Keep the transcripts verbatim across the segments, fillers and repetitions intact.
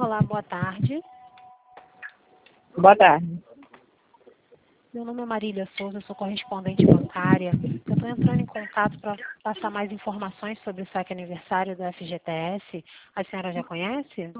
Olá, boa tarde. Boa tarde. Meu nome é Marília Souza, sou correspondente bancária. Eu estou entrando em contato para passar mais informações sobre o saque aniversário do F G T S. A senhora já conhece?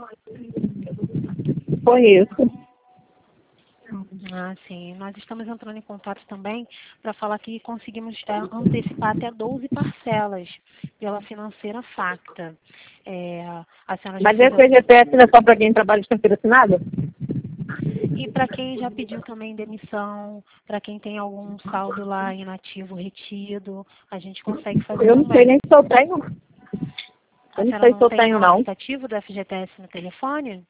Conheço. Ah, sim. Nós estamos entrando em contato também para falar que conseguimos é, antecipar até doze parcelas pela financeira Facta. É, a senhora já Mas fez esse a... F G T S não é só para quem trabalha de carteira assinada? E para quem já pediu também demissão, para quem tem algum saldo lá inativo retido, a gente consegue fazer Eu não sei também. nem se eu tenho. A Eu não senhora sei se não eu tem tenho, o não. aplicativo do F G T S no telefone?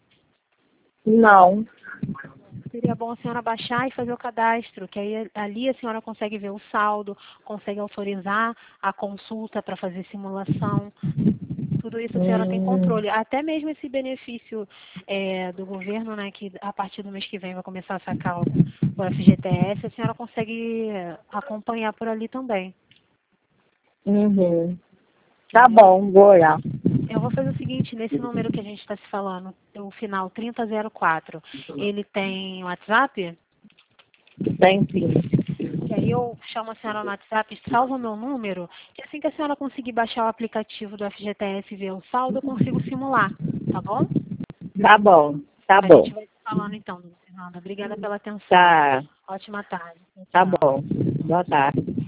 Não. Seria bom a senhora baixar e fazer o cadastro, que aí ali a senhora consegue ver o saldo, consegue autorizar a consulta para fazer simulação. Tudo isso a senhora tem Hum, controle. Até mesmo esse benefício é, do governo, né, que a partir do mês que vem vai começar a sacar o, o F G T S, a senhora consegue acompanhar por ali também. uhum. Tá Entendeu? bom, vou olhar. Eu vou fazer o seguinte, nesse número que a gente está se falando, o final trinta zero quatro, ele tem WhatsApp? Tem sim. Que aí eu chamo a senhora no WhatsApp, salva meu número, e assim que a senhora conseguir baixar o aplicativo do F G T S e ver o saldo, eu consigo simular, tá bom? Tá bom, tá A bom. gente vai se falando então, Fernanda. Obrigada pela atenção. Tá, Ótima tarde. tá Tchau. bom. Boa tarde.